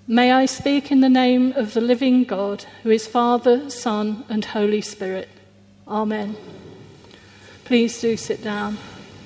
May I speak in the name of the living God, who is Father, Son, and Holy Spirit. Amen. Please do sit down.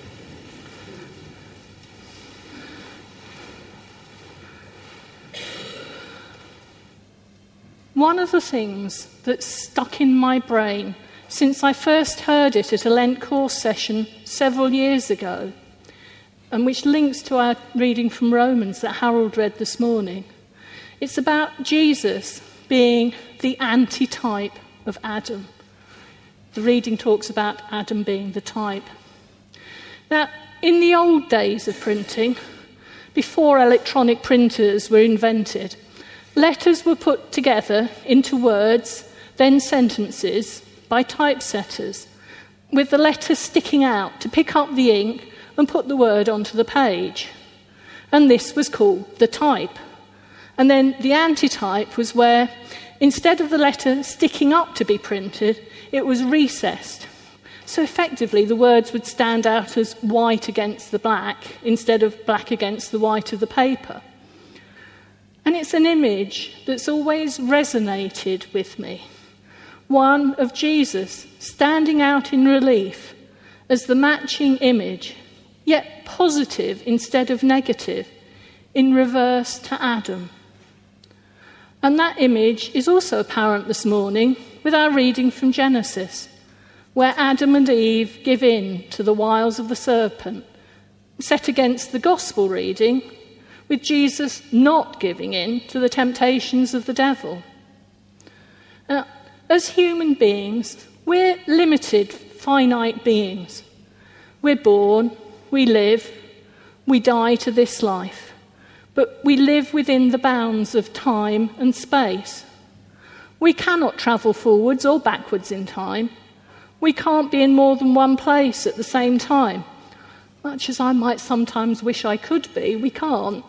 One of the things that's stuck in my brain since I first heard it at a Lent course session several years ago, and which links to our reading from Romans that Harold read this morning, it's about Jesus being the antitype of Adam. The reading talks about Adam being the type. Now, in the old days of printing, before electronic printers were invented, letters were put together into words, then sentences, by typesetters, with the letter sticking out to pick up the ink and put the word onto the page. And this was called the type. And then the antitype was where, instead of the letter sticking up to be printed, it was recessed. So effectively, the words would stand out as white against the black, instead of black against the white of the paper. And it's an image that's always resonated with me. One of Jesus standing out in relief as the matching image, yet positive instead of negative, in reverse to Adam. And that image is also apparent this morning with our reading from Genesis, where Adam and Eve give in to the wiles of the serpent, set against the gospel reading, with Jesus not giving in to the temptations of the devil. Now, as human beings, we're limited, finite beings. We're born, we live, we die to this life, but we live within the bounds of time and space. We cannot travel forwards or backwards in time. We can't be in more than one place at the same time. Much as I might sometimes wish I could be, we can't.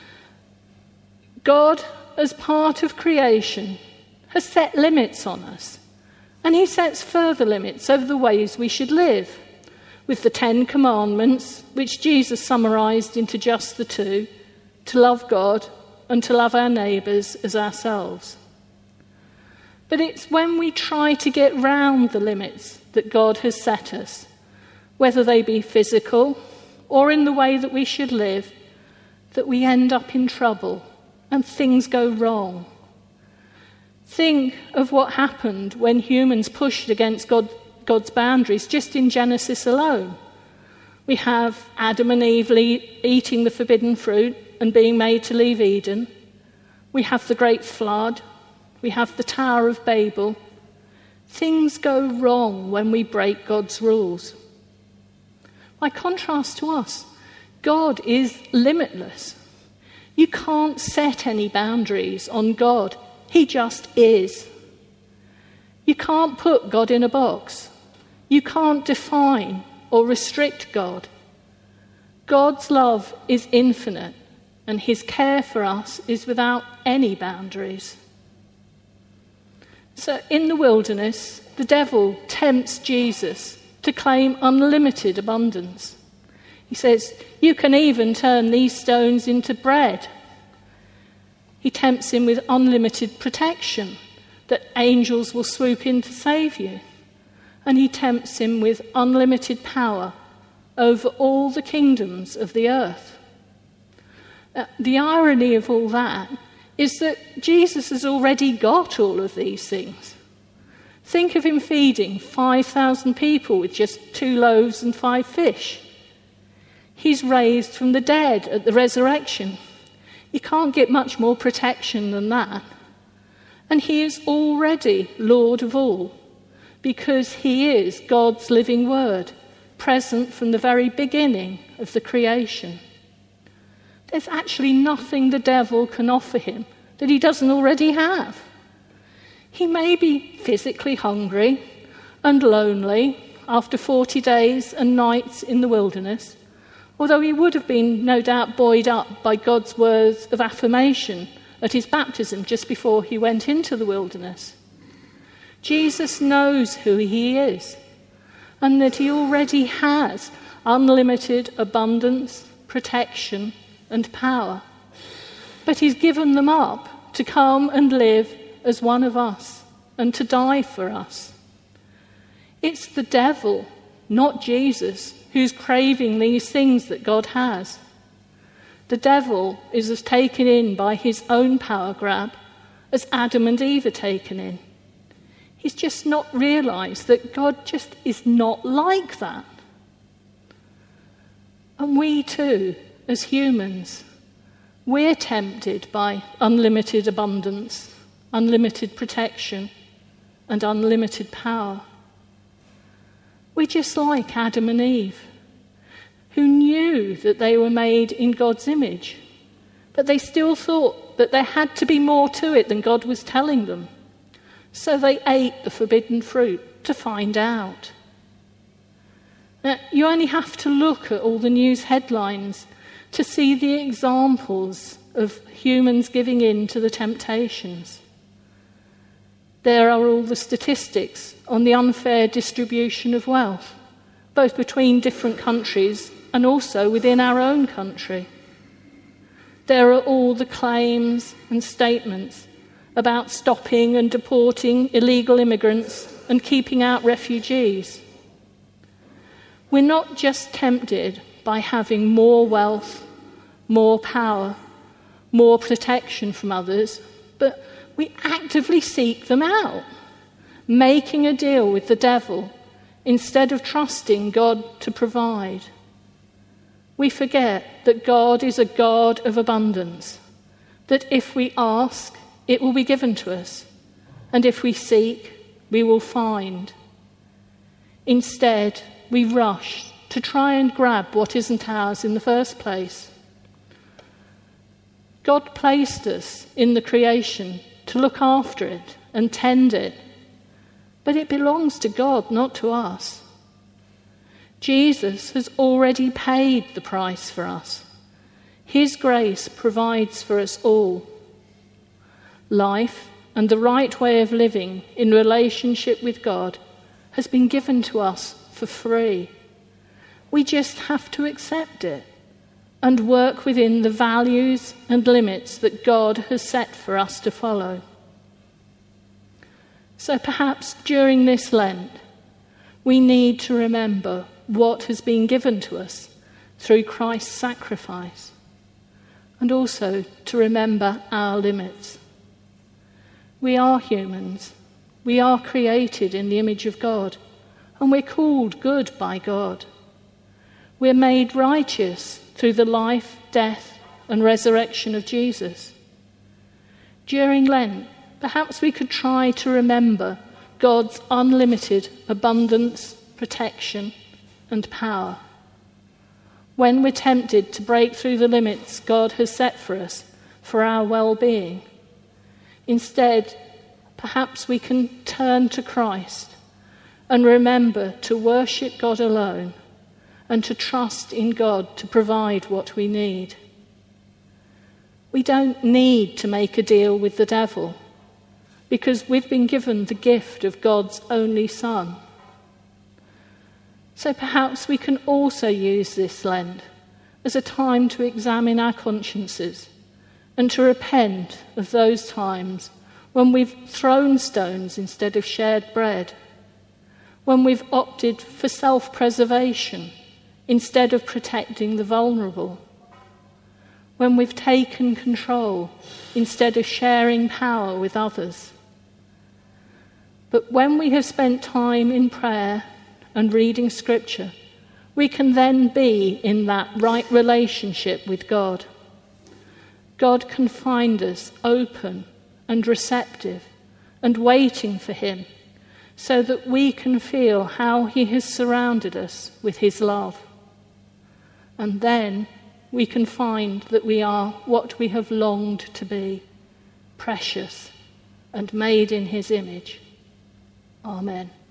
God, as part of creation, has set limits on us, and he sets further limits over the ways we should live, with the 10 Commandments, which Jesus summarised into just the 2, to love God and to love our neighbours as ourselves. But it's when we try to get round the limits that God has set us, whether they be physical or in the way that we should live, that we end up in trouble and things go wrong. Think of what happened when humans pushed against God's boundaries just in Genesis alone. We have Adam and Eve eating the forbidden fruit and being made to leave Eden. We have the great flood. We have the Tower of Babel. Things go wrong when we break God's rules. By contrast to us, God is limitless. You can't set any boundaries on God. He just is. You can't put God in a box. You can't define or restrict God. God's love is infinite, and his care for us is without any boundaries. So in the wilderness, the devil tempts Jesus to claim unlimited abundance. He says, you can even turn these stones into bread. He tempts him with unlimited protection, that angels will swoop in to save you. And he tempts him with unlimited power over all the kingdoms of the earth. The irony of all that is that Jesus has already got all of these things. Think of him feeding 5,000 people with just 2 loaves and 5 fish. He's raised from the dead at the resurrection. You can't get much more protection than that. And he is already Lord of all, because he is God's living word, present from the very beginning of the creation. There's actually nothing the devil can offer him that he doesn't already have. He may be physically hungry and lonely after 40 days and nights in the wilderness, although he would have been no doubt buoyed up by God's words of affirmation at his baptism just before he went into the wilderness. Jesus knows who he is, and that he already has unlimited abundance, protection, and power. But but he's given them up to come and live as one of us and to die for us. It's the devil, not Jesus, who's craving these things that God has. The devil is as taken in by his own power grab as Adam and Eve are taken in. He's just not realised that God just is not like that. And we too, as humans, we're tempted by unlimited abundance, unlimited protection, and unlimited power. We're just like Adam and Eve, who knew that they were made in God's image, but they still thought that there had to be more to it than God was telling them. So they ate the forbidden fruit to find out. Now, you only have to look at all the news headlines to see the examples of humans giving in to the temptations. There are all the statistics on the unfair distribution of wealth, both between different countries and also within our own country. There are all the claims and statements about stopping and deporting illegal immigrants and keeping out refugees. We're not just tempted by having more wealth, more power, more protection from others, but we actively seek them out, making a deal with the devil instead of trusting God to provide. We forget that God is a God of abundance, that if we ask, it will be given to us, and if we seek, we will find. Instead, we rush to try and grab what isn't ours in the first place. God placed us in the creation to look after it and tend it, but it belongs to God, not to us. Jesus has already paid the price for us. His grace provides for us all. Life and the right way of living in relationship with God has been given to us for free. We just have to accept it and work within the values and limits that God has set for us to follow. So perhaps during this Lent, we need to remember what has been given to us through Christ's sacrifice, and also to remember our limits. We are humans. We are created in the image of God, and we're called good by God. We're made righteous through the life, death, and resurrection of Jesus. During Lent, perhaps we could try to remember God's unlimited abundance, protection, and power. When we're tempted to break through the limits God has set for us for our well-being, instead, perhaps we can turn to Christ and remember to worship God alone and to trust in God to provide what we need. We don't need to make a deal with the devil because we've been given the gift of God's only Son. So perhaps we can also use this Lent as a time to examine our consciences and to repent of those times when we've thrown stones instead of shared bread, when we've opted for self-preservation instead of protecting the vulnerable, when we've taken control instead of sharing power with others. But when we have spent time in prayer and reading Scripture, we can then be in that right relationship with God. God can find us open and receptive and waiting for him so that we can feel how he has surrounded us with his love. And then we can find that we are what we have longed to be, precious and made in his image. Amen.